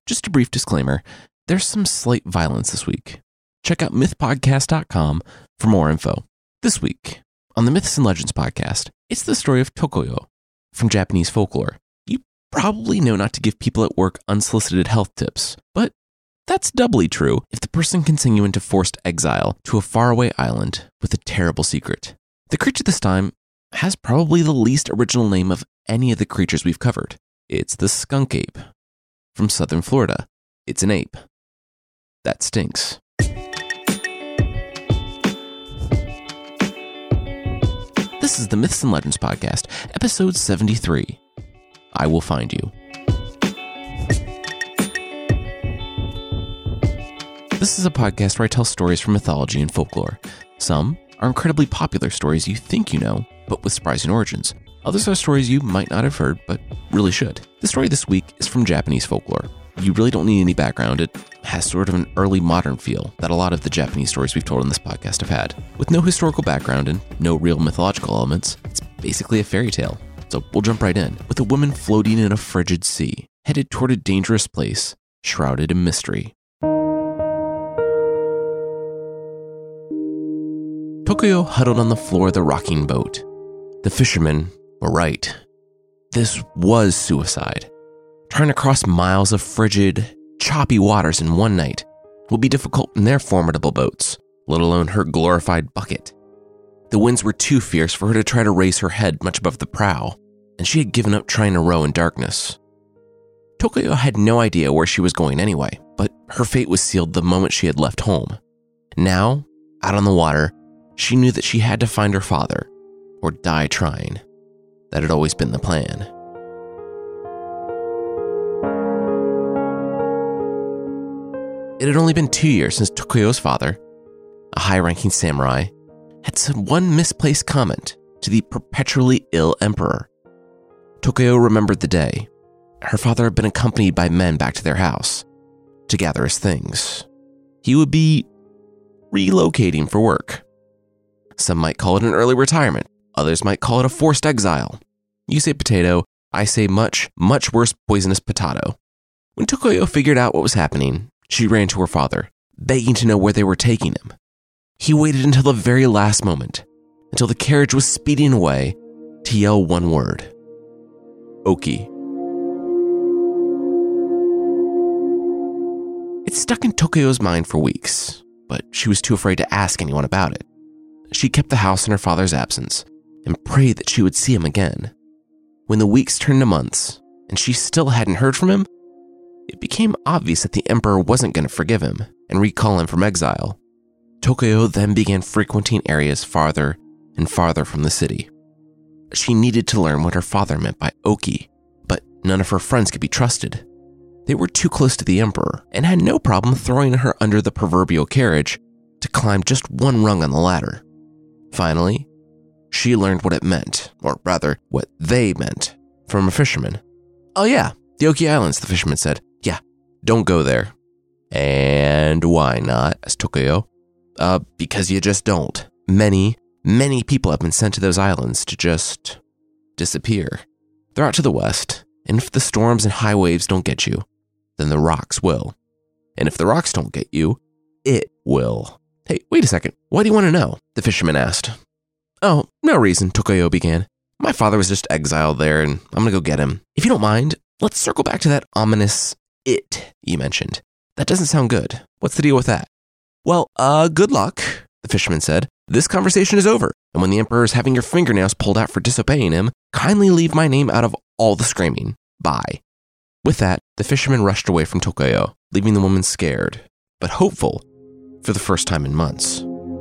Just a brief disclaimer, there's some slight violence this week. Check out mythpodcast.com for more info. This week, on the Myths and Legends podcast, it's the story of Tokoyo from Japanese folklore. You probably know not to give people at work unsolicited health tips, but that's doubly true if the person can send you into forced exile to a faraway island with a terrible secret. The creature this time has probably the least original name of any of the creatures we've covered. It's the skunk ape. From southern Florida, it's an ape. That stinks. This is the Myths and Legends podcast, episode 73. I Will Find You. This is a podcast where I tell stories from mythology and folklore. Some are incredibly popular stories you think you know, but with surprising origins. Others are stories you might not have heard, but really should. The story this week is from Japanese folklore. You really don't need any background. It has sort of an early modern feel that a lot of the Japanese stories we've told on this podcast have had. With no historical background and no real mythological elements, it's basically a fairy tale. So we'll jump right in, with a woman floating in a frigid sea, headed toward a dangerous place, shrouded in mystery. Tokoyo huddled on the floor of the rocking boat. The fishermen were right. This was suicide. Trying to cross miles of frigid, choppy waters in one night would be difficult in their formidable boats, let alone her glorified bucket. The winds were too fierce for her to try to raise her head much above the prow, and she had given up trying to row in darkness. Tokoyo had no idea where she was going anyway, but her fate was sealed the moment she had left home. Now, out on the water, she knew that she had to find her father, or die trying. That had always been the plan. It had only been 2 years since Tokoyo's father, a high-ranking samurai, had said one misplaced comment to the perpetually ill emperor. Tokoyo remembered the day. Her father had been accompanied by men back to their house to gather his things. He would be relocating for work. Some might call it an early retirement. Others might call it a forced exile. You say potato, I say much, much worse poisonous potato. When Tokoyo figured out what was happening, she ran to her father, begging to know where they were taking him. He waited until the very last moment, until the carriage was speeding away, to yell one word. Oki. It stuck in Tokoyo's mind for weeks, but she was too afraid to ask anyone about it. She kept the house in her father's absence and prayed that she would see him again. When the weeks turned to months and she still hadn't heard from him, it became obvious that the emperor wasn't going to forgive him and recall him from exile. Tokoyo then began frequenting areas farther and farther from the city. She needed to learn what her father meant by Oki, but none of her friends could be trusted. They were too close to the emperor and had no problem throwing her under the proverbial carriage to climb just one rung on the ladder. Finally, she learned what it meant, or rather, what they meant, from a fisherman. Oh yeah, the Oki Islands, the fisherman said. Yeah, don't go there. And why not, asked Tokoyo. Because you just don't. Many people have been sent to those islands to just disappear. They're out to the west, and if the storms and high waves don't get you, then the rocks will. And if the rocks don't get you, it will. Hey, wait a second. Why do you want to know? The fisherman asked. Oh, no reason, Tokoyo began. My father was just exiled there, and I'm gonna go get him. If you don't mind, let's circle back to that ominous it you mentioned. That doesn't sound good. What's the deal with that? Well, good luck, the fisherman said. This conversation is over, and when the emperor is having your fingernails pulled out for disobeying him, kindly leave my name out of all the screaming. Bye. With that, the fisherman rushed away from Tokoyo, leaving the woman scared, but hopeful for the first time in months.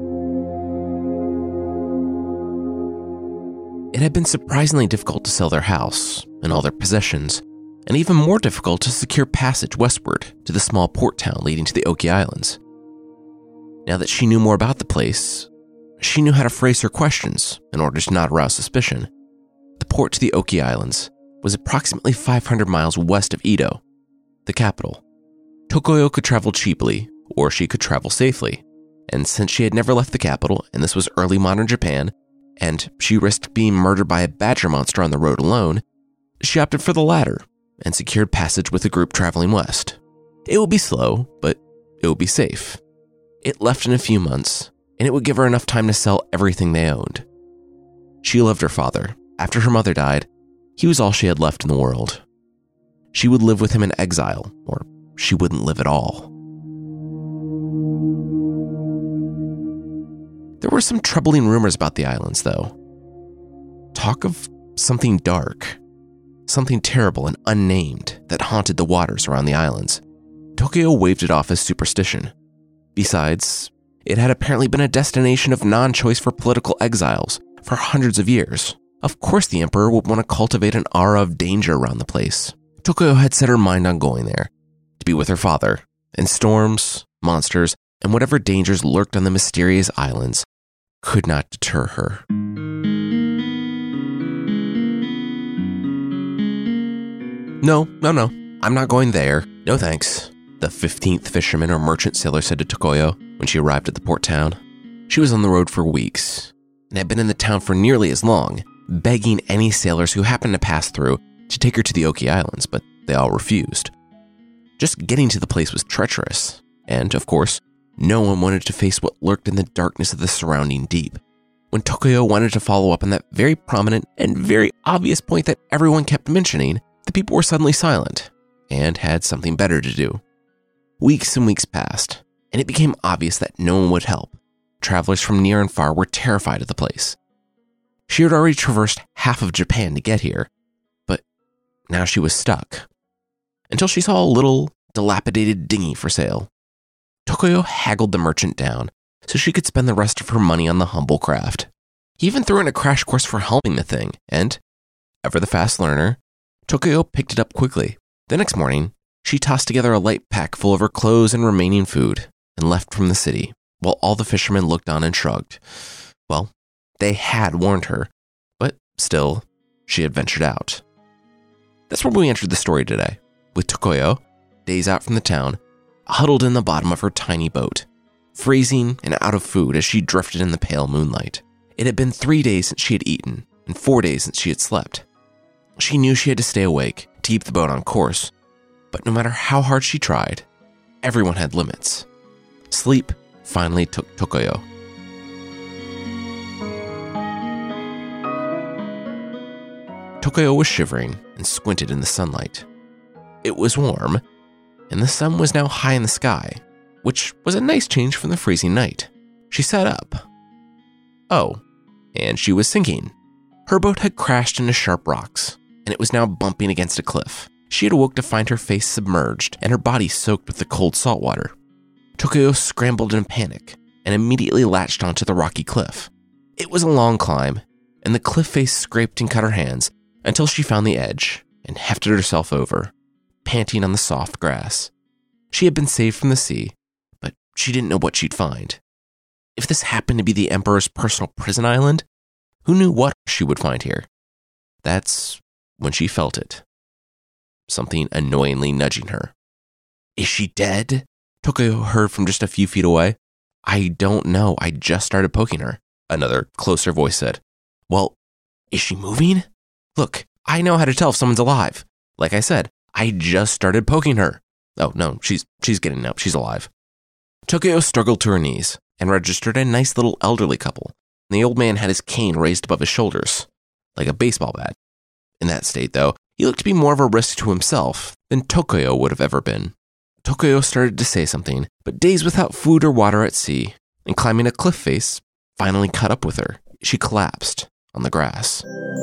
It had been surprisingly difficult to sell their house and all their possessions, and even more difficult to secure passage westward to the small port town leading to the Oki Islands. Now that she knew more about the place, she knew how to phrase her questions in order to not arouse suspicion. The port to the Oki Islands was approximately 500 miles west of Edo, the capital. Tokoyo could travel cheaply, or she could travel safely, and since she had never left the capital, and this was early modern Japan, and she risked being murdered by a badger monster on the road alone, she opted for the latter and secured passage with a group traveling west. It would be slow, but it would be safe. It left in a few months, and it would give her enough time to sell everything they owned. She loved her father. After her mother died, he was all she had left in the world. She would live with him in exile, or she wouldn't live at all. There were some troubling rumors about the islands, though. Talk of something dark, something terrible and unnamed that haunted the waters around the islands. Tokyo waved it off as superstition. Besides, it had apparently been a destination of non-choice for political exiles for hundreds of years. Of course the emperor would want to cultivate an aura of danger around the place. Tokyo had set her mind on going there, to be with her father, and storms, monsters, and whatever dangers lurked on the mysterious islands could not deter her. No, I'm not going there. No thanks, the 15th fisherman or merchant sailor said to Tokoyo when she arrived at the port town. She was on the road for weeks, and had been in the town for nearly as long, begging any sailors who happened to pass through to take her to the Oki Islands, but they all refused. Just getting to the place was treacherous, and, of course, no one wanted to face what lurked in the darkness of the surrounding deep. When Tokoyo wanted to follow up on that very prominent and very obvious point that everyone kept mentioning, the people were suddenly silent, and had something better to do. Weeks and weeks passed, and it became obvious that no one would help. Travelers from near and far were terrified of the place. She had already traversed half of Japan to get here, but now she was stuck. Until she saw a little, dilapidated dinghy for sale. Tokoyo haggled the merchant down so she could spend the rest of her money on the humble craft. He even threw in a crash course for helming the thing, and, ever the fast learner, Tokoyo picked it up quickly. The next morning, she tossed together a light pack full of her clothes and remaining food, and left from the city, while all the fishermen looked on and shrugged. Well, they had warned her, but still, she had ventured out. That's where we entered the story today, with Tokoyo, days out from the town, huddled in the bottom of her tiny boat, freezing and out of food as she drifted in the pale moonlight. It had been 3 days since she had eaten, and 4 days since she had slept. She knew she had to stay awake to keep the boat on course, but no matter how hard she tried, everyone had limits. Sleep finally took Tokoyo. Tokoyo was shivering and squinted in the sunlight. It was warm, and the sun was now high in the sky, which was a nice change from the freezing night. She sat up. Oh, and she was sinking. Her boat had crashed into sharp rocks, and it was now bumping against a cliff. She had awoke to find her face submerged and her body soaked with the cold salt water. Tokoyo scrambled in panic and immediately latched onto the rocky cliff. It was a long climb, and the cliff face scraped and cut her hands until she found the edge and hefted herself over, panting on the soft grass. She had been saved from the sea, but she didn't know what she'd find. If this happened to be the Emperor's personal prison island, who knew what she would find here? That's when she felt it. Something annoyingly nudging her. Is she dead? Tokoyo heard from just a few feet away. I don't know, I just started poking her, another closer voice said. Well, is she moving? Look, I know how to tell if someone's alive. Like I said, I just started poking her. Oh no, she's getting up, she's alive. Tokoyo struggled to her knees and registered a nice little elderly couple. The old man had his cane raised above his shoulders, like a baseball bat. In that state, though, he looked to be more of a risk to himself than Tokoyo would have ever been. Tokoyo started to say something, but days without food or water at sea, and climbing a cliff face, finally caught up with her. She collapsed on the grass.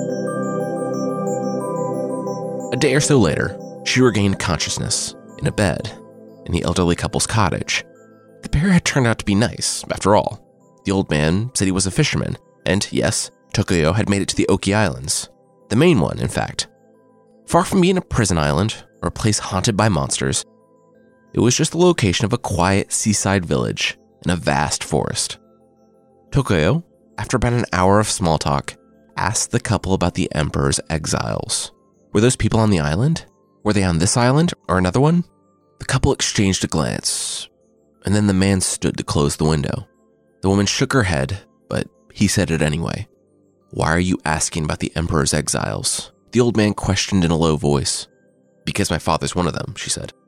A day or so later, she regained consciousness in a bed in the elderly couple's cottage. The pair had turned out to be nice, after all. The old man said he was a fisherman, and yes, Tokoyo had made it to the Oki Islands. The main one, in fact. Far from being a prison island or a place haunted by monsters, it was just the location of a quiet seaside village in a vast forest. Tokoyo, after about an hour of small talk, asked the couple about the Emperor's exiles. Were those people on the island? Were they on this island or another one? The couple exchanged a glance, and then the man stood to close the window. The woman shook her head, but he said it anyway. Why are you asking about the Emperor's exiles? The old man questioned in a low voice. Because my father's one of them, she said.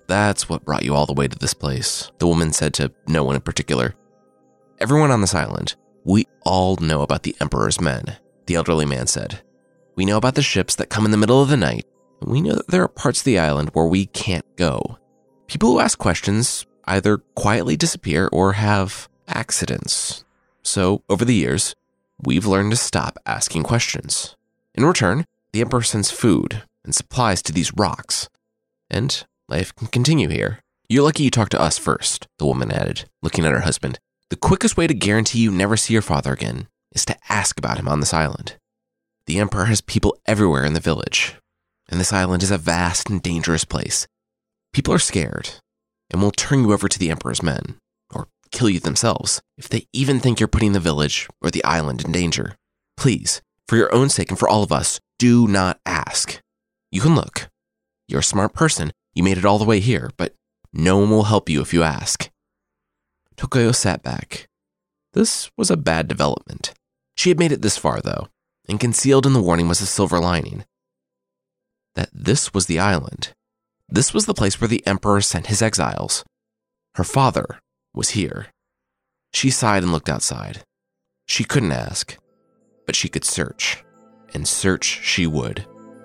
That's what brought you all the way to this place, the woman said to no one in particular. Everyone on this island, we all know about the Emperor's men, the elderly man said. We know about the ships that come in the middle of the night, and we know that there are parts of the island where we can't go. People who ask questions either quietly disappear or have accidents. So, over the years, we've learned to stop asking questions. In return, the Emperor sends food and supplies to these rocks, and life can continue here. You're lucky you talked to us first, the woman added, looking at her husband. The quickest way to guarantee you never see your father again is to ask about him on this island. The Emperor has people everywhere in the village, and this island is a vast and dangerous place. People are scared and will turn you over to the Emperor's men, or kill you themselves, if they even think you're putting the village or the island in danger. Please, for your own sake and for all of us, do not ask. You can look. You're a smart person. You made it all the way here, but no one will help you if you ask. Tokoyo sat back. This was a bad development. She had made it this far, though, and concealed in the warning was a silver lining. That this was the island. This was the place where the Emperor sent his exiles. Her father was here. She sighed and looked outside. She couldn't ask, but she could search, and search she would.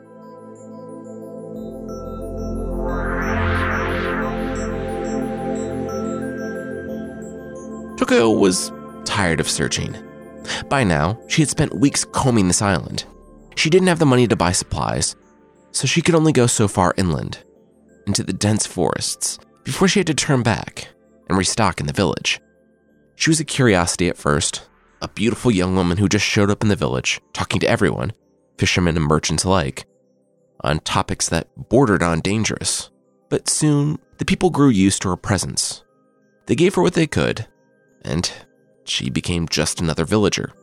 Tokoyo was tired of searching. By now, she had spent weeks combing this island. She didn't have the money to buy supplies, so she could only go so far inland, into the dense forests, before she had to turn back and restock in the village. She was a curiosity at first, a beautiful young woman who just showed up in the village, talking to everyone, fishermen and merchants alike, on topics that bordered on dangerous. But soon, the people grew used to her presence. They gave her what they could, and she became just another villager.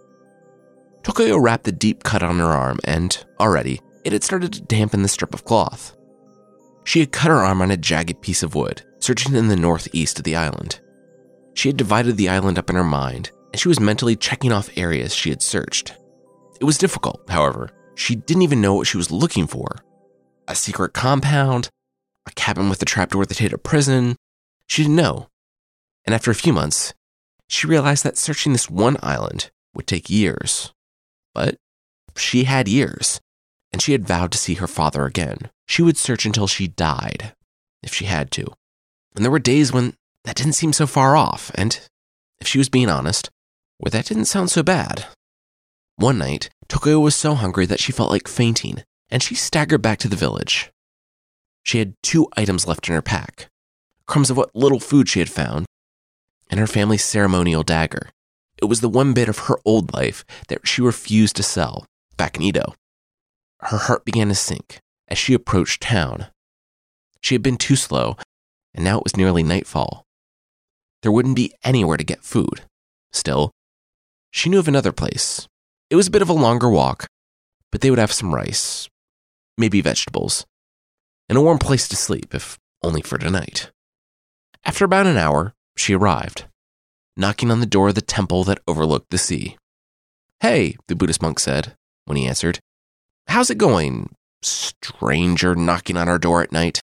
Tokoyo wrapped the deep cut on her arm, and already, it had started to dampen the strip of cloth. She had cut her arm on a jagged piece of wood, searching in the northeast of the island. She had divided the island up in her mind, and she was mentally checking off areas she had searched. It was difficult, however. She didn't even know what she was looking for. A secret compound? A cabin with a trapdoor that hid a prison? She didn't know. And after a few months, she realized that searching this one island would take years. But she had years, and she had vowed to see her father again. She would search until she died, if she had to. And there were days when that didn't seem so far off, and if she was being honest, where that didn't sound so bad. One night, Tokoyo was so hungry that she felt like fainting, and she staggered back to the village. She had 2 items left in her pack, crumbs of what little food she had found, and her family's ceremonial dagger. It was the one bit of her old life that she refused to sell back in Edo. Her heart began to sink as she approached town. She had been too slow, and now it was nearly nightfall. There wouldn't be anywhere to get food. Still, she knew of another place. It was a bit of a longer walk, but they would have some rice, maybe vegetables, and a warm place to sleep, if only for tonight. After about an hour, she arrived, knocking on the door of the temple that overlooked the sea. "Hey," the Buddhist monk said when he answered. "How's it going, stranger knocking on our door at night?"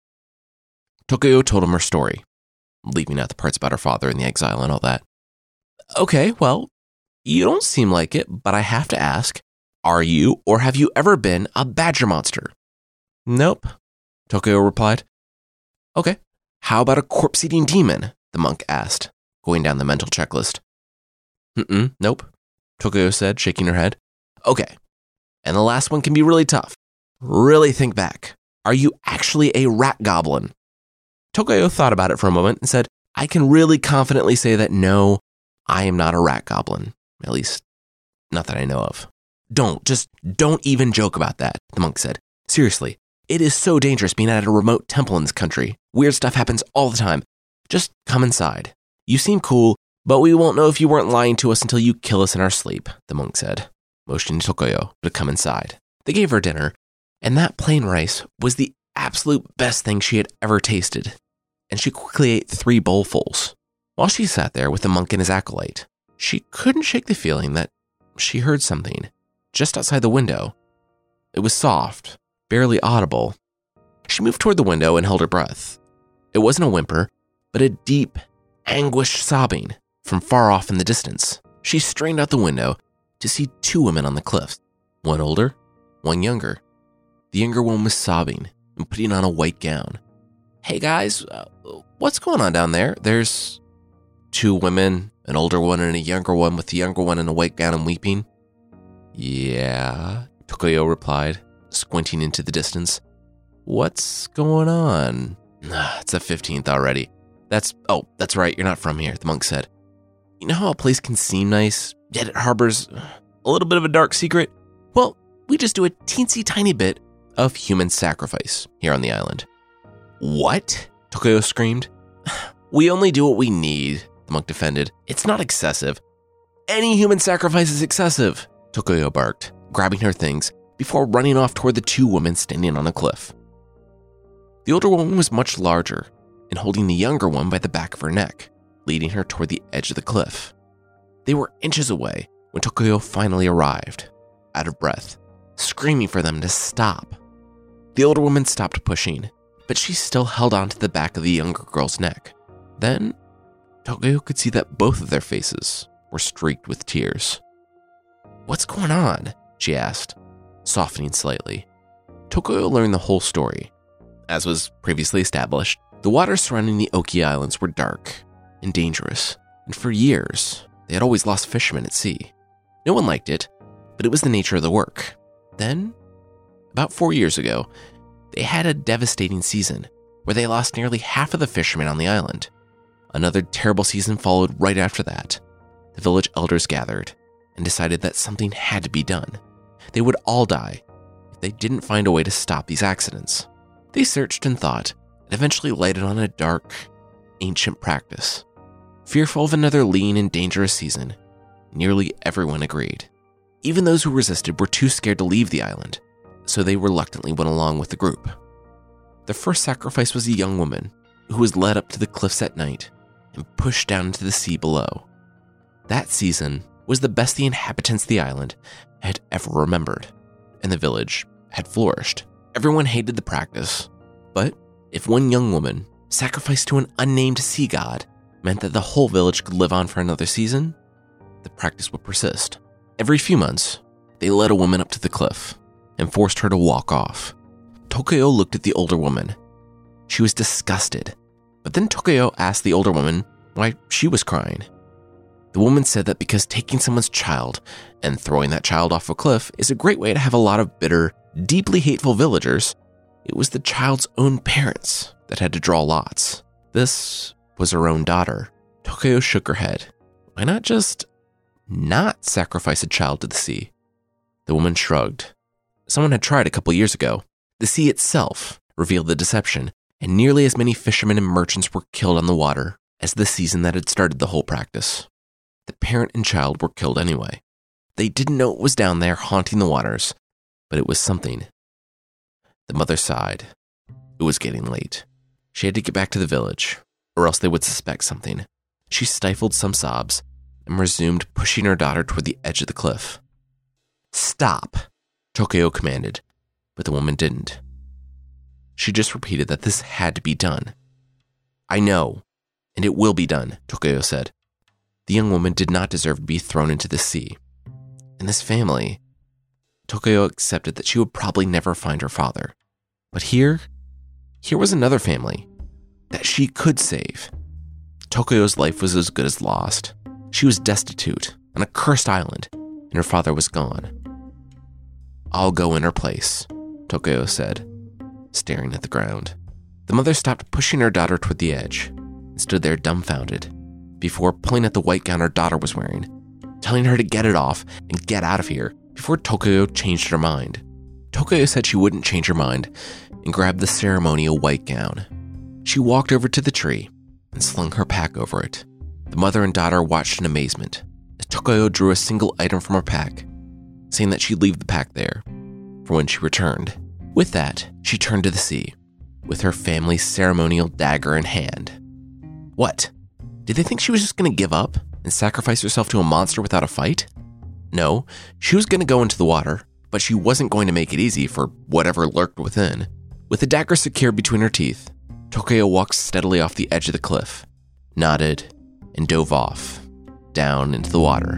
Tokoyo told him her story, leaving out the parts about her father and the exile and all that. "Okay, well, you don't seem like it, but I have to ask, are you or have you ever been a badger monster?" "Nope," Tokoyo replied. "Okay, how about a corpse-eating demon?" the monk asked, going down the mental checklist. Nope," Tokoyo said, shaking her head. "Okay, and the last one can be really tough. Really think back. Are you actually a rat goblin?" Tokoyo thought about it for a moment and said, "I can really confidently say that no, I am not a rat goblin. At least, not that I know of." Don't even joke about that," the monk said. "Seriously, it is so dangerous being at a remote temple in this country. Weird stuff happens all the time. Just come inside. You seem cool, but we won't know if you weren't lying to us until you kill us in our sleep," the monk said, motioning Tokoyo to come inside. They gave her dinner, and that plain rice was the absolute best thing she had ever tasted, and she quickly ate 3 bowlfuls. While she sat there with the monk and his acolyte, she couldn't shake the feeling that she heard something just outside the window. It was soft, barely audible. She moved toward the window and held her breath. It wasn't a whimper, but a deep, anguished sobbing from far off in the distance. She strained out the window to see two women on the cliffs, one older, one younger. The younger one was sobbing and putting on a white gown. "Hey guys, what's going on down there?" There's two women, an older one and a younger one, with the younger one in a white gown and weeping. "Yeah," Tokoyo replied, squinting into the distance. "What's going on?" "It's the 15th already." That's right, you're not from here," the monk said. "You know how a place can seem nice, yet it harbors a little bit of a dark secret? Well, we just do a teensy tiny bit of human sacrifice here on the island." "What?" Tokoyo screamed. "We only do what we need," the monk defended. "It's not excessive." "Any human sacrifice is excessive," Tokoyo barked, grabbing her things before running off toward the two women standing on a cliff. The older woman was much larger and holding the younger one by the back of her neck, leading her toward the edge of the cliff. They were inches away when Tokoyo finally arrived, out of breath, screaming for them to stop. The older woman stopped pushing, but she still held on to the back of the younger girl's neck. Then, Tokoyo could see that both of their faces were streaked with tears. "What's going on?" she asked, softening slightly. Tokoyo learned the whole story. As was previously established, the waters surrounding the Oki Islands were dark and dangerous, and for years, they had always lost fishermen at sea. No one liked it, but it was the nature of the work. Then, about 4 years ago, they had a devastating season where they lost nearly half of the fishermen on the island. Another terrible season followed right after that. The village elders gathered and decided that something had to be done. They would all die if they didn't find a way to stop these accidents. They searched and thought, and eventually lighted on a dark, ancient practice. Fearful of another lean and dangerous season, nearly everyone agreed. Even those who resisted were too scared to leave the island, so they reluctantly went along with the group. The first sacrifice was a young woman who was led up to the cliffs at night and pushed down into the sea below. That season was the best the inhabitants of the island had ever remembered, and the village had flourished. Everyone hated the practice, but if one young woman sacrificed to an unnamed sea god meant that the whole village could live on for another season, the practice would persist. Every few months, they led a woman up to the cliff and forced her to walk off. Tokoyo looked at the older woman. She was disgusted, but then Tokoyo asked the older woman why she was crying. The woman said that because taking someone's child and throwing that child off a cliff is a great way to have a lot of bitter, deeply hateful villagers, it was the child's own parents that had to draw lots. This was her own daughter. Tokoyo shook her head. Why not just not sacrifice a child to the sea? The woman shrugged. Someone had tried a couple years ago. The sea itself revealed the deception, and nearly as many fishermen and merchants were killed on the water as the season that had started the whole practice. The parent and child were killed anyway. They didn't know it was down there haunting the waters, but it was something. The mother sighed. It was getting late. She had to get back to the village, or else they would suspect something. She stifled some sobs and resumed pushing her daughter toward the edge of the cliff. "Stop," Tokoyo commanded, but the woman didn't. She just repeated that this had to be done. "I know, and it will be done," Tokoyo said. The young woman did not deserve to be thrown into the sea. In this family, Tokoyo accepted that she would probably never find her father. But here was another family that she could save. Tokoyo's life was as good as lost. She was destitute on a cursed island, and her father was gone. "I'll go in her place," Tokoyo said, staring at the ground. The mother stopped pushing her daughter toward the edge and stood there dumbfounded before pulling at the white gown her daughter was wearing, telling her to get it off and get out of here before Tokoyo changed her mind. Tokoyo said she wouldn't change her mind and grabbed the ceremonial white gown. She walked over to the tree and slung her pack over it. The mother and daughter watched in amazement as Tokoyo drew a single item from her pack, saying that she'd leave the pack there for when she returned. With that, she turned to the sea, with her family's ceremonial dagger in hand. What? Did they think she was just going to give up and sacrifice herself to a monster without a fight? No, she was going to go into the water, but she wasn't going to make it easy for whatever lurked within. With the dagger secured between her teeth, Tokuyo walked steadily off the edge of the cliff, nodded, and dove off, down into the water.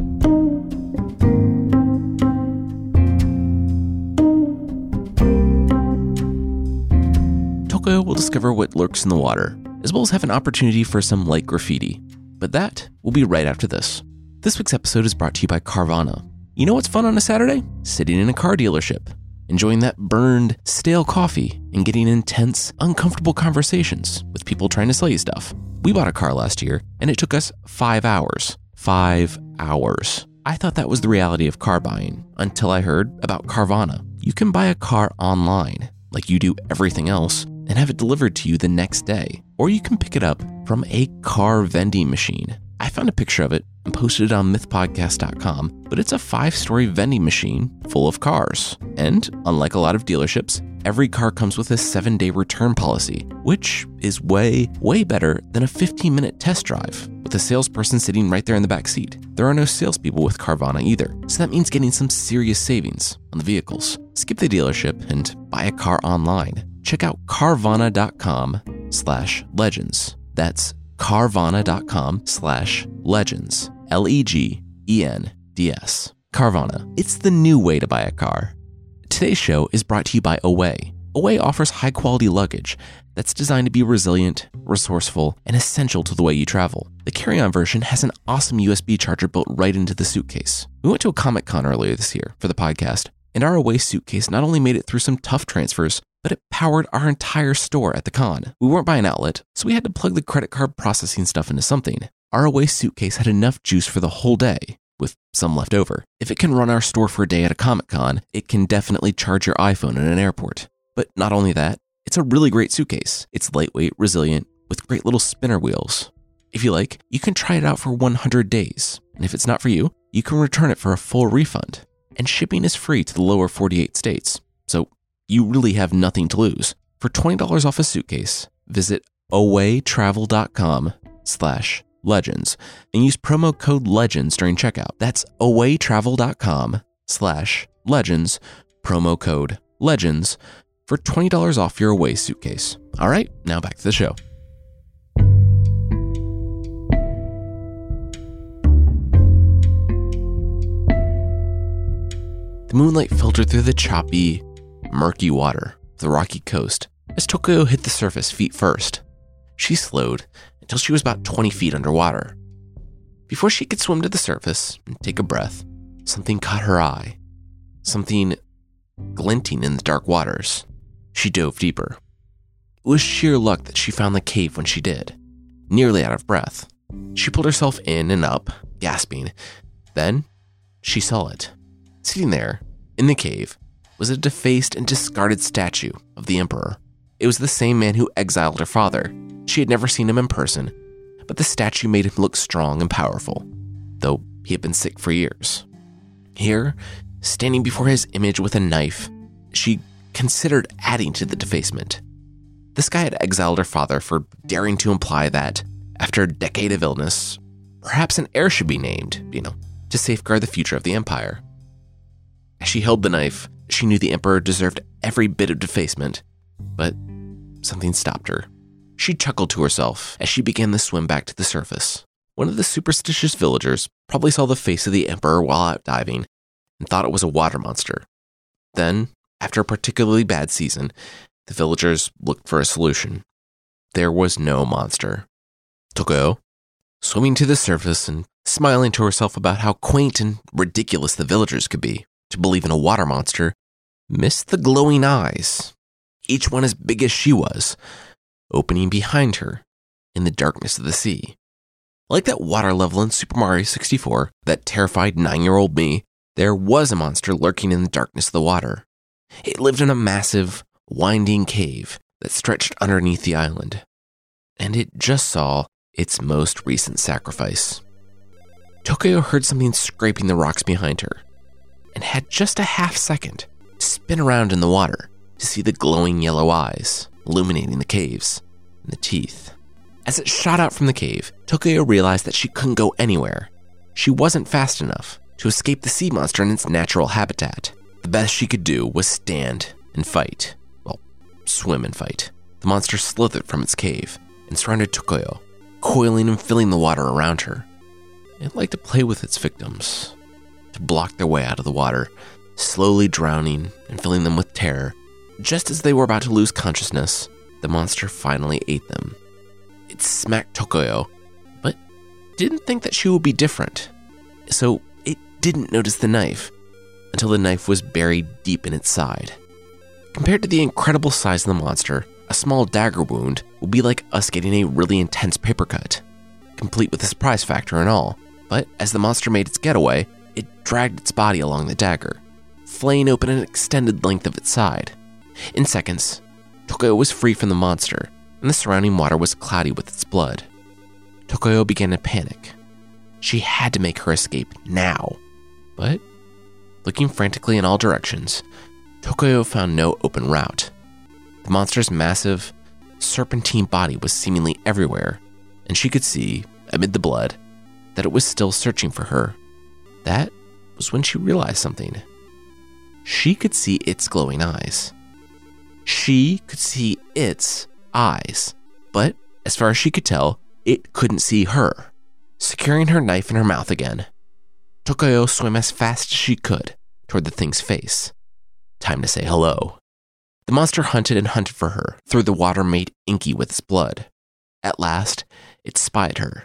Tokuyo will discover what lurks in the water, as well as have an opportunity for some light graffiti. But that will be right after this. This week's episode is brought to you by Carvana. You know what's fun on a Saturday? Sitting in a car dealership, enjoying that burned, stale coffee, and getting intense, uncomfortable conversations with people trying to sell you stuff. We bought a car last year, and it took us 5 hours. 5 hours. I thought that was the reality of car buying until I heard about Carvana. You can buy a car online, like you do everything else, and have it delivered to you the next day. Or you can pick it up from a car vending machine. I found a picture of it and posted it on mythpodcast.com, but it's a 5-story vending machine full of cars. And unlike a lot of dealerships, every car comes with a 7-day return policy, which is way, way better than a 15-minute test drive with a salesperson sitting right there in the back seat. There are no salespeople with Carvana either, so that means getting some serious savings on the vehicles. Skip the dealership and buy a car online. Check out Carvana.com/legends. That's Carvana.com/legends. LEGENDS. Carvana. It's the new way to buy a car. Today's show is brought to you by Away. Away offers high-quality luggage that's designed to be resilient, resourceful, and essential to the way you travel. The carry-on version has an awesome USB charger built right into the suitcase. We went to a Comic-Con earlier this year for the podcast, and our Away suitcase not only made it through some tough transfers, but it powered our entire store at the con. We weren't by an outlet, so we had to plug the credit card processing stuff into something. Our Away suitcase had enough juice for the whole day, with some left over. If it can run our store for a day at a Comic-Con, it can definitely charge your iPhone in an airport. But not only that, it's a really great suitcase. It's lightweight, resilient, with great little spinner wheels. If you like, you can try it out for 100 days. And if it's not for you, you can return it for a full refund. And shipping is free to the lower 48 states. So you really have nothing to lose. For $20 off a suitcase, visit awaytravel.com/legends and use promo code LEGENDS during checkout. That's awaytravel.com/legends, promo code LEGENDS for $20 off your Away suitcase. All right, now back to the show. The moonlight filtered through the choppy, murky water of the rocky coast as Tokuyo hit the surface feet first. She slowed until she was about 20 feet underwater. Before she could swim to the surface and take a breath, something caught her eye. Something glinting in the dark waters. She dove deeper. It was sheer luck that she found the cave when she did. Nearly out of breath, she pulled herself in and up, gasping. Then she saw it. Sitting there, in the cave, was a defaced and discarded statue of the emperor. It was the same man who exiled her father. She had never seen him in person, but the statue made him look strong and powerful, though he had been sick for years. Here, standing before his image with a knife, she considered adding to the defacement. This guy had exiled her father for daring to imply that, after a decade of illness, perhaps an heir should be named, to safeguard the future of the empire. As she held the knife, she knew the emperor deserved every bit of defacement, but something stopped her. She chuckled to herself as she began the swim back to the surface. One of the superstitious villagers probably saw the face of the emperor while out diving and thought it was a water monster. Then, after a particularly bad season, the villagers looked for a solution. There was no monster. Tokuyo, swimming to the surface and smiling to herself about how quaint and ridiculous the villagers could be to believe in a water monster, missed the glowing eyes, each one as big as she was, opening behind her in the darkness of the sea. Like that water level in Super Mario 64 that terrified 9-year-old me, there was a monster lurking in the darkness of the water. It lived in a massive, winding cave that stretched underneath the island, and it just saw its most recent sacrifice. Tokuyo heard something scraping the rocks behind her, and had just a half second to spin around in the water to see the glowing yellow eyes illuminating the caves and the teeth. As it shot out from the cave, Tokuyo realized that she couldn't go anywhere. She wasn't fast enough to escape the sea monster in its natural habitat. The best she could do was stand and fight. Well, swim and fight. the monster slithered from its cave and surrounded Tokoyo, coiling and filling the water around her. It liked to play with its victims, to block their way out of the water, slowly drowning and filling them with terror. Just as they were about to lose consciousness, the monster finally ate them. It smacked Tokoyo, but didn't think that she would be different. So it didn't notice the knife until the knife was buried deep in its side. Compared to the incredible size of the monster, a small dagger wound would be like us getting a really intense paper cut, complete with a surprise factor and all. But as the monster made its getaway, it dragged its body along the dagger, flaying open an extended length of its side. In seconds, Tokoyo was free from the monster, and the surrounding water was cloudy with its blood. Tokoyo began to panic. She had to make her escape now. But, looking frantically in all directions, Tokoyo found no open route. The monster's massive, serpentine body was seemingly everywhere, and she could see, amid the blood, that it was still searching for her. That was when she realized something. She could see its glowing eyes. She could see its eyes, but as far as she could tell, it couldn't see her. Securing her knife in her mouth again, Tokoyo swam as fast as she could toward the thing's face. Time to say hello. The monster hunted and hunted for her through the water made inky with its blood. At last, it spied her.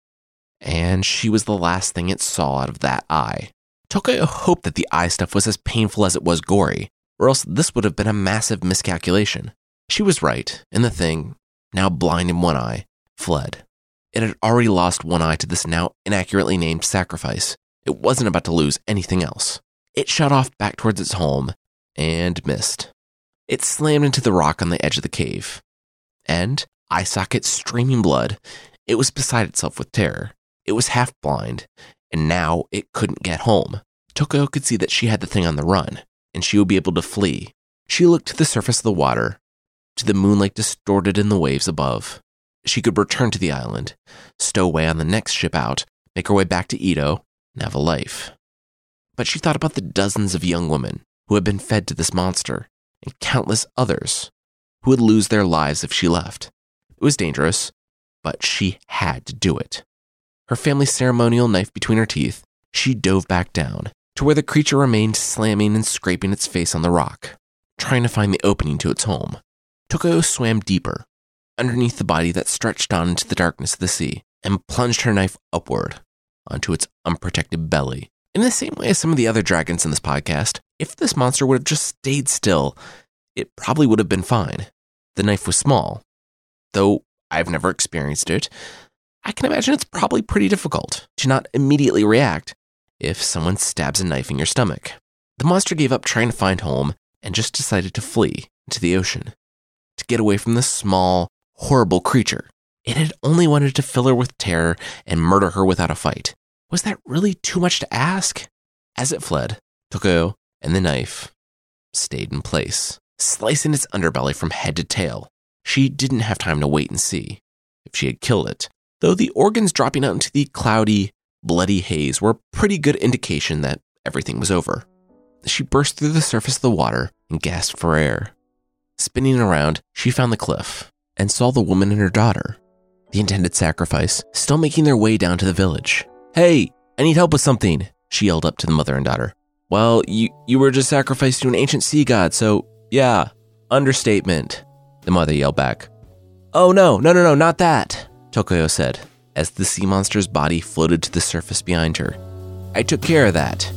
And she was the last thing it saw out of that eye. Tokoyo hoped that the eye stuff was as painful as it was gory, or else this would have been a massive miscalculation. She was right, and the thing, now blind in one eye, fled. It had already lost one eye to this now inaccurately named sacrifice. It wasn't about to lose anything else. It shot off back towards its home, and missed. It slammed into the rock on the edge of the cave. And, eye socket streaming blood, it was beside itself with terror. It was half blind, and now it couldn't get home. Tokoyo could see that she had the thing on the run, and she would be able to flee. She looked to the surface of the water, to the moonlight distorted in the waves above. She could return to the island, stow away on the next ship out, make her way back to Edo, and have a life. But she thought about the dozens of young women who had been fed to this monster, and countless others who would lose their lives if she left. It was dangerous, but she had to do it. Her family's ceremonial knife between her teeth, she dove back down to where the creature remained slamming and scraping its face on the rock, trying to find the opening to its home. Tokoyo swam deeper, underneath the body that stretched on into the darkness of the sea, and plunged her knife upward onto its unprotected belly. In the same way as some of the other dragons in this podcast, if this monster would have just stayed still, it probably would have been fine. The knife was small. Though I've never experienced it, I can imagine it's probably pretty difficult to not immediately react if someone stabs a knife in your stomach. The monster gave up trying to find home and just decided to flee into the ocean, to get away from this small, horrible creature. It had only wanted to fill her with terror and murder her without a fight. Was that really too much to ask? As it fled, Tokoyo and the knife stayed in place, slicing its underbelly from head to tail. She didn't have time to wait and see if she had killed it, though the organs dropping out into the cloudy, bloody haze were a pretty good indication that everything was over. She burst through the surface of the water and gasped for air. Spinning around, she found the cliff and saw the woman and her daughter, the intended sacrifice, still making their way down to the village. "Hey, I need help with something," she yelled up to the mother and daughter. "Well, you were just sacrificed to an ancient sea god, so yeah, understatement," the mother yelled back. "Oh no, not that," Tokoyo said, as the sea monster's body floated to the surface behind her. "I took care of that."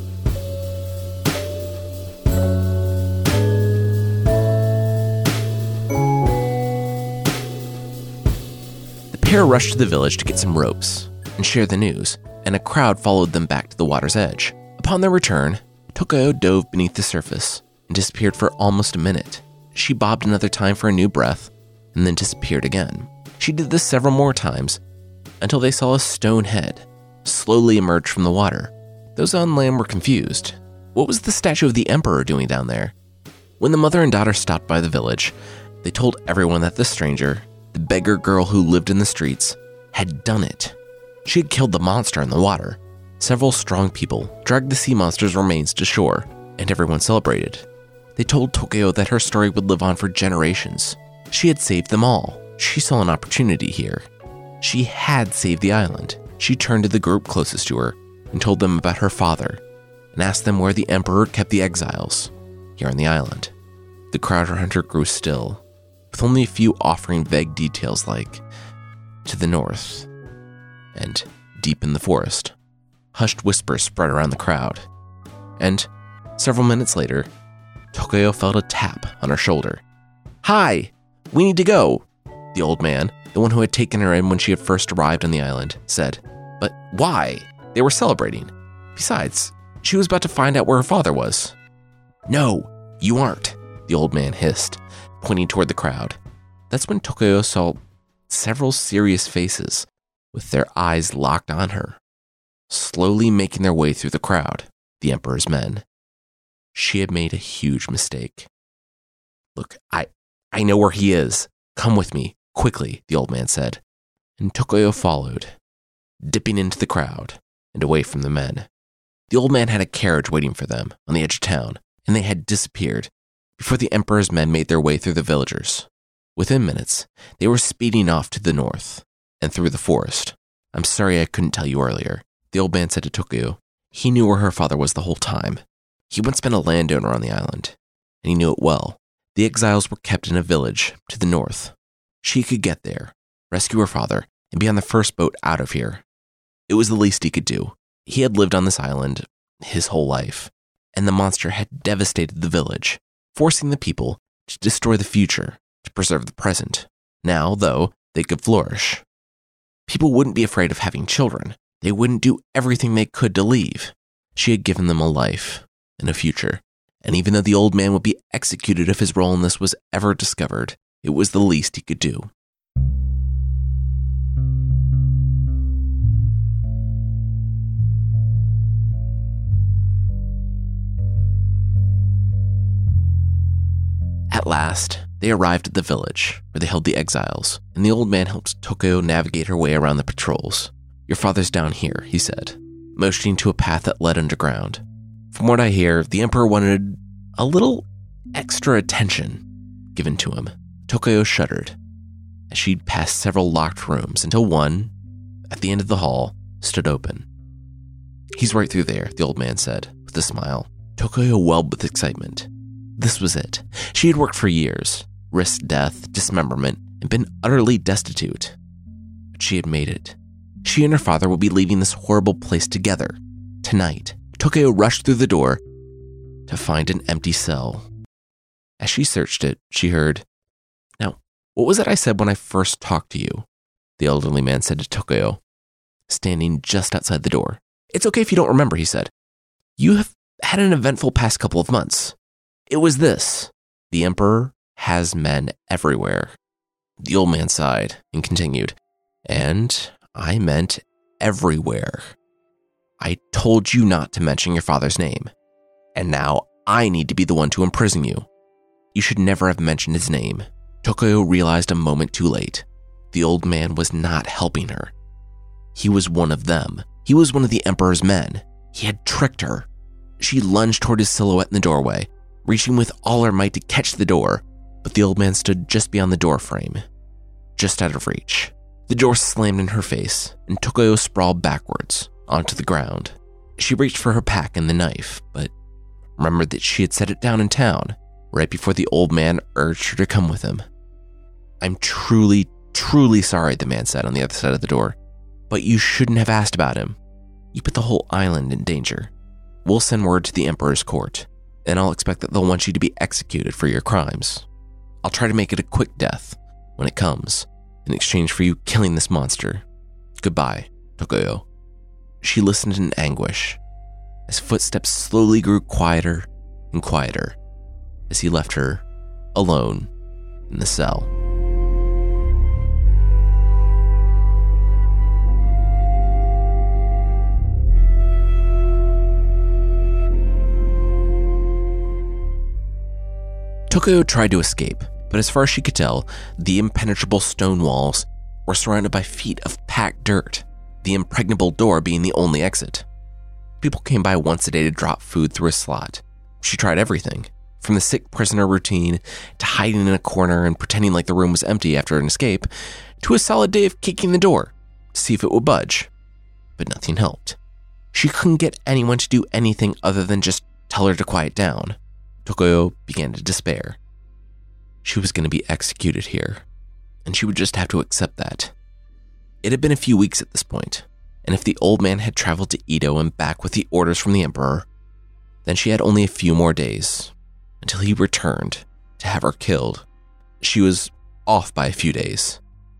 The pair rushed to the village to get some ropes and share the news, and a crowd followed them back to the water's edge. Upon their return, Tokoyo dove beneath the surface and disappeared for almost a minute. She bobbed another time for a new breath, and then disappeared again. She did this several more times, until they saw a stone head slowly emerge from the water. Those on land were confused. What was the statue of the emperor doing down there? When the mother and daughter stopped by the village, they told everyone that the stranger, the beggar girl who lived in the streets, had done it. She had killed the monster in the water. Several strong people dragged the sea monster's remains to shore, and everyone celebrated. They told Tokoyo that her story would live on for generations. She had saved them all. She saw an opportunity here. She had saved the island. She turned to the group closest to her and told them about her father and asked them where the Emperor kept the exiles here on the island. The Crowder Hunter grew still, with only a few offering vague details like, to the north, and deep in the forest. Hushed whispers spread around the crowd, and several minutes later, Tokoyo felt a tap on her shoulder. "Hi, we need to go," the old man, the one who had taken her in when she had first arrived on the island, said. But why? They were celebrating. Besides, she was about to find out where her father was. "No, you aren't," the old man hissed, pointing toward the crowd. That's when Tokoyo saw several serious faces with their eyes locked on her, slowly making their way through the crowd, the Emperor's men. She had made a huge mistake. "Look, I know where he is. Come with me, quickly," the old man said, and Tokoyo followed, dipping into the crowd and away from the men. The old man had a carriage waiting for them on the edge of town, and they had disappeared before the Emperor's men made their way through the villagers. Within minutes, they were speeding off to the north and through the forest. "I'm sorry I couldn't tell you earlier," the old man said to Tokoyo. He knew where her father was the whole time. He once been a landowner on the island, and he knew it well. The exiles were kept in a village to the north. She could get there, rescue her father, and be on the first boat out of here. It was the least he could do. He had lived on this island his whole life, and the monster had devastated the village, forcing the people to destroy the future to preserve the present. Now, though, they could flourish. People wouldn't be afraid of having children. They wouldn't do everything they could to leave. She had given them a life and a future, and even though the old man would be executed if his role in this was ever discovered, it was the least he could do. At last, they arrived at the village where they held the exiles, and the old man helped Tokoyo navigate her way around the patrols. "Your father's down here," he said, motioning to a path that led underground. "From what I hear, the Emperor wanted a little extra attention given to him." Tokoyo shuddered as she'd passed several locked rooms until one, at the end of the hall, stood open. "He's right through there," the old man said, with a smile. Tokoyo welled with excitement. This was it. She had worked for years, risked death, dismemberment, and been utterly destitute. But she had made it. She and her father would be leaving this horrible place together, tonight. Tokoyo rushed through the door to find an empty cell. As she searched it, she heard, "Now, what was it I said when I first talked to you?" the elderly man said to Tokoyo, standing just outside the door. "It's okay if you don't remember," he said. "You have had an eventful past couple of months. It was this: the Emperor has men everywhere." The old man sighed and continued, "And I meant everywhere. I told you not to mention your father's name, and now I need to be the one to imprison you. You should never have mentioned his name." Tokoyo realized a moment too late. The old man was not helping her. He was one of them. He was one of the Emperor's men. He had tricked her. She lunged toward his silhouette in the doorway, reaching with all her might to catch the door, but the old man stood just beyond the door frame, just out of reach. The door slammed in her face, and Tokoyo sprawled backwards onto the ground. She reached for her pack and the knife, but remembered that she had set it down in town, right before the old man urged her to come with him. "I'm truly, truly sorry," the man said on the other side of the door, "but you shouldn't have asked about him. You put the whole island in danger. We'll send word to the Emperor's court, and I'll expect that they'll want you to be executed for your crimes. I'll try to make it a quick death when it comes, in exchange for you killing this monster. Goodbye, Tokoyo." She listened in anguish as footsteps slowly grew quieter and quieter as he left her alone in the cell. Tokoyo tried to escape, but as far as she could tell, the impenetrable stone walls were surrounded by feet of packed dirt, the impregnable door being the only exit. People came by once a day to drop food through a slot. She tried everything, From the sick prisoner routine, to hiding in a corner and pretending like the room was empty after an escape, to a solid day of kicking the door to see if it would budge. But nothing helped. She couldn't get anyone to do anything other than just tell her to quiet down. Tokoyo began to despair. She was going to be executed here, and she would just have to accept that. It had been a few weeks at this point, and if the old man had traveled to Edo and back with the orders from the emperor, then she had only a few more days until he returned to have her killed. She was off by a few days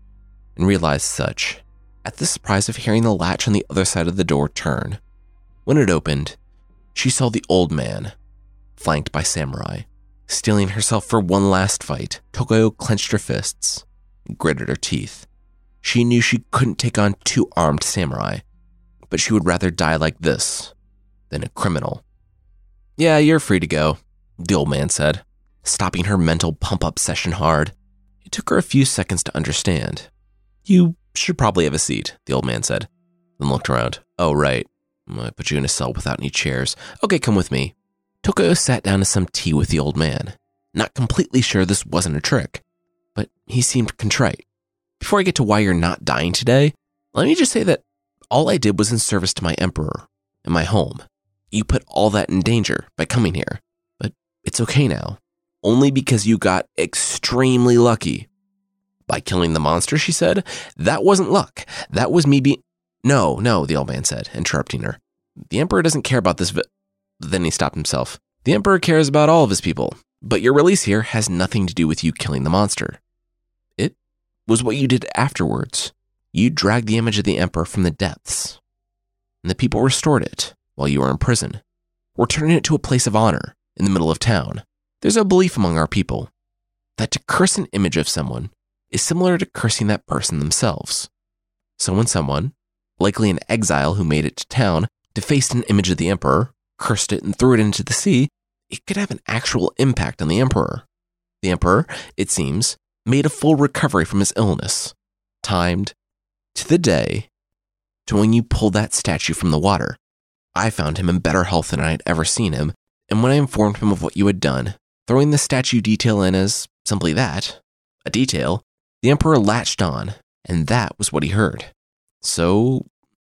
and realized such at the surprise of hearing the latch on the other side of the door turn. When it opened, she saw the old man, flanked by samurai. Steeling herself for one last fight, Tokoyo clenched her fists and gritted her teeth. She knew she couldn't take on 2 armed samurai, but she would rather die like this than a criminal. "Yeah, you're free to go," the old man said, stopping her mental pump-up session hard. It took her a few seconds to understand. "You should probably have a seat," the old man said, then looked around. "Oh, right. I put you in a cell without any chairs. Okay, come with me." Tokoyo sat down to some tea with the old man, not completely sure this wasn't a trick, but he seemed contrite. "Before I get to why you're not dying today, let me just say that all I did was in service to my emperor and my home. You put all that in danger by coming here, but it's okay now, only because you got extremely lucky." "By killing the monster," she said. "That wasn't luck. That was me being—" No, the old man said, interrupting her. "The emperor doesn't care about this Then he stopped himself. "The emperor cares about all of his people, but your release here has nothing to do with you killing the monster. It was what you did afterwards. You dragged the image of the emperor from the depths, and the people restored it while you were in prison, returning it to a place of honor in the middle of town. There's a belief among our people that to curse an image of someone is similar to cursing that person themselves. So when someone, likely an exile who made it to town, defaced an image of the emperor, cursed it, and threw it into the sea, it could have an actual impact on the emperor. The emperor, it seems, made a full recovery from his illness, timed to the day to when you pulled that statue from the water. I found him in better health than I had ever seen him, and when I informed him of what you had done, throwing the statue detail in as simply that, a detail, the emperor latched on, and that was what he heard. So,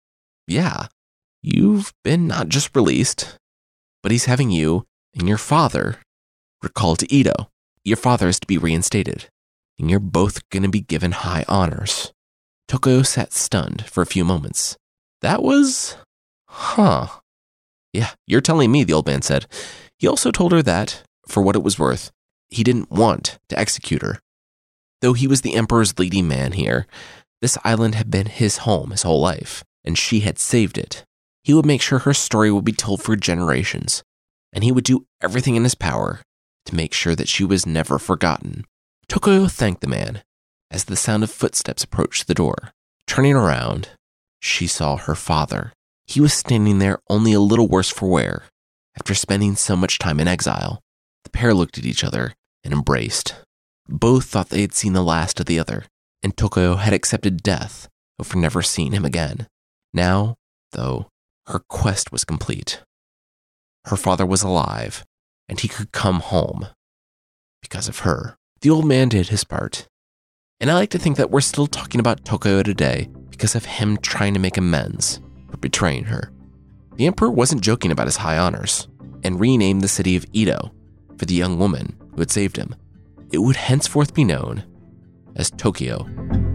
yeah, you've been not just released, but he's having you and your father recalled to Edo. Your father is to be reinstated, and you're both going to be given high honors." Tokoyo sat stunned for a few moments. "That was... Yeah, you're telling me," the old man said. He also told her that, for what it was worth, he didn't want to execute her. Though he was the emperor's leading man here, this island had been his home his whole life, and she had saved it. He would make sure her story would be told for generations, and he would do everything in his power to make sure that she was never forgotten. Tokoyo thanked the man as the sound of footsteps approached the door. Turning around, she saw her father. He was standing there only a little worse for wear after spending so much time in exile. The pair looked at each other and embraced. Both thought they had seen the last of the other, and Tokoyo had accepted death over never seeing him again. Now, though, her quest was complete. Her father was alive, and he could come home because of her. The old man did his part, and I like to think that we're still talking about Tokoyo today because of him trying to make amends for betraying her. The emperor wasn't joking about his high honors, and renamed the city of Edo for the young woman who had saved him. It would henceforth be known as Tokyo.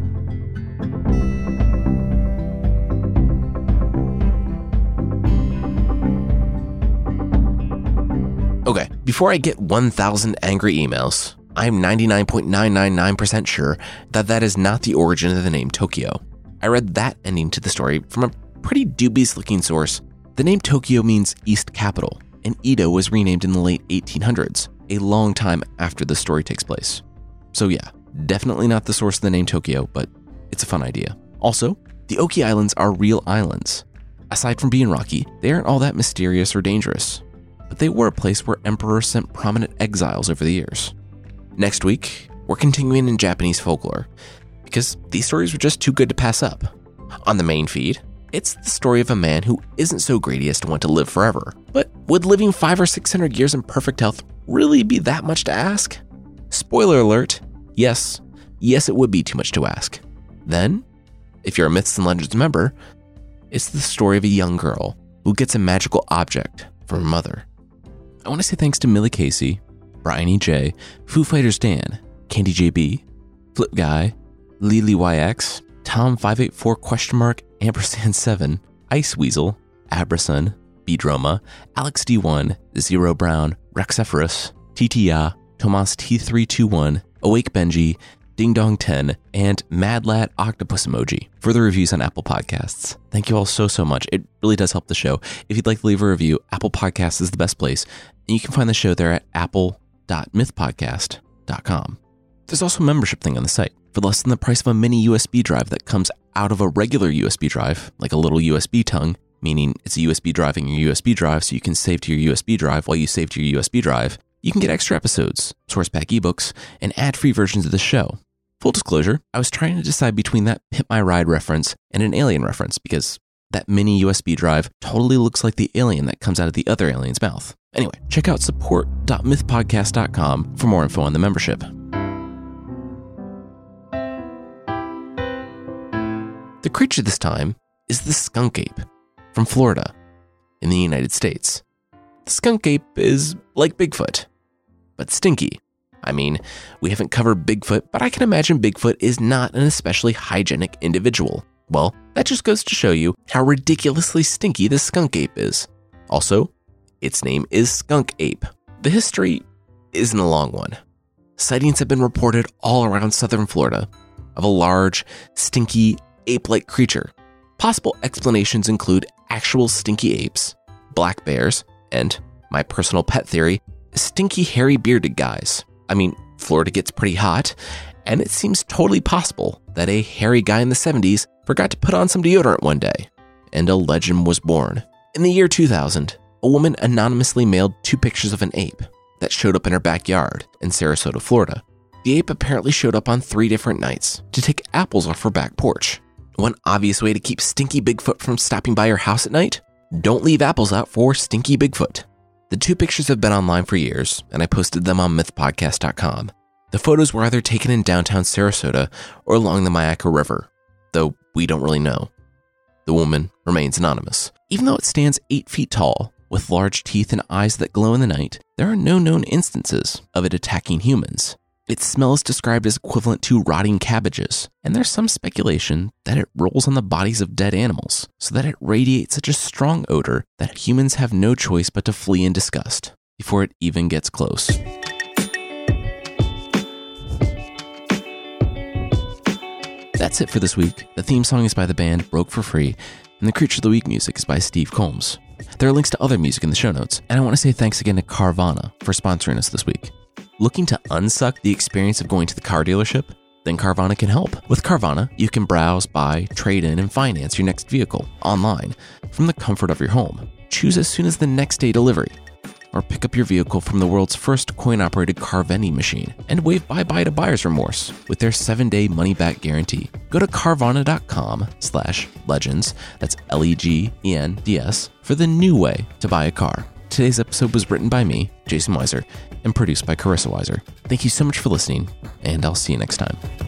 Okay, before I get 1,000 angry emails, I'm 99.999% sure that that is not the origin of the name Tokyo. I read that ending to the story from a pretty dubious-looking source. The name Tokyo means East Capital, and Edo was renamed in the late 1800s, a long time after the story takes place. So yeah, definitely not the source of the name Tokyo, but it's a fun idea. Also, the Oki Islands are real islands. Aside from being rocky, they aren't all that mysterious or dangerous, but they were a place where emperors sent prominent exiles over the years. Next week, we're continuing in Japanese folklore, because these stories were just too good to pass up. On the main feed, it's the story of a man who isn't so greedy as to want to live forever, but would living 500 or 600 years in perfect health really be that much to ask? Spoiler alert, yes, it would be too much to ask. Then, if you're a Myths and Legends member, it's the story of a young girl who gets a magical object from her mother. I want to say thanks to Millie Casey, Brian E.J., Foo Fighters Dan, Candy JB, Flip Guy, Lily YX, Tom584 &7, Ice Weasel, Abrason, Bdroma, Alex D1, Zero Brown, Rexepharus, TTYa, Tomas T321, Awake Benji, Ding Dong 10, and Madlat Octopus Emoji for the reviews on Apple Podcasts. Thank you all so much. It really does help the show. If you'd like to leave a review, Apple Podcasts is the best place, and you can find the show there at apple.mythpodcast.com. There's also a membership thing on the site. For less than the price of a mini USB drive that comes out of a regular USB drive, like a little USB tongue, meaning it's a USB drive in your USB drive so you can save to your USB drive while you save to your USB drive, you can get extra episodes, source pack ebooks, and ad-free versions of the show. Full disclosure, I was trying to decide between that Pimp My Ride reference and an Alien reference because that mini USB drive totally looks like the alien that comes out of the other alien's mouth. Anyway, check out support.mythpodcast.com for more info on the membership. The creature this time is the skunk ape from Florida in the United States. The skunk ape is like Bigfoot, but stinky. I mean, we haven't covered Bigfoot, but I can imagine Bigfoot is not an especially hygienic individual. Well, that just goes to show you how ridiculously stinky the skunk ape is. Also, its name is skunk ape. The history isn't a long one. Sightings have been reported all around southern Florida of a large, stinky, ape-like creature. Possible explanations include actual stinky apes, black bears, and, my personal pet theory, stinky, hairy, bearded guys. I mean, Florida gets pretty hot, and it seems totally possible that a hairy guy in the 70s forgot to put on some deodorant one day, and a legend was born. In the year 2000, a woman anonymously mailed 2 pictures of an ape that showed up in her backyard in Sarasota, Florida. The ape apparently showed up on 3 different nights to take apples off her back porch. One obvious way to keep stinky Bigfoot from stopping by your house at night? Don't leave apples out for stinky Bigfoot. The 2 pictures have been online for years, and I posted them on mythpodcast.com. The photos were either taken in downtown Sarasota or along the Myakka River, though we don't really know. The woman remains anonymous. Even though it stands 8 feet tall, with large teeth and eyes that glow in the night, there are no known instances of it attacking humans. Its smell is described as equivalent to rotting cabbages, and there's some speculation that it rolls on the bodies of dead animals, so that it radiates such a strong odor that humans have no choice but to flee in disgust before it even gets close. That's it for this week. The theme song is by the band Broke for Free, and the Creature of the Week music is by Steve Combs. There are links to other music in the show notes, and I want to say thanks again to Carvana for sponsoring us this week. Looking to unsuck the experience of going to the car dealership? Then Carvana can help. With Carvana, you can browse, buy, trade in, and finance your next vehicle online from the comfort of your home. Choose as soon as the next day delivery, or pick up your vehicle from the world's first coin-operated car vending machine and wave bye-bye to buyer's remorse with their 7-day money-back guarantee. Go to Carvana.com/legends, that's LEGENDS, for the new way to buy a car. Today's episode was written by me, Jason Weiser, and produced by Carissa Weiser. Thank you so much for listening, and I'll see you next time.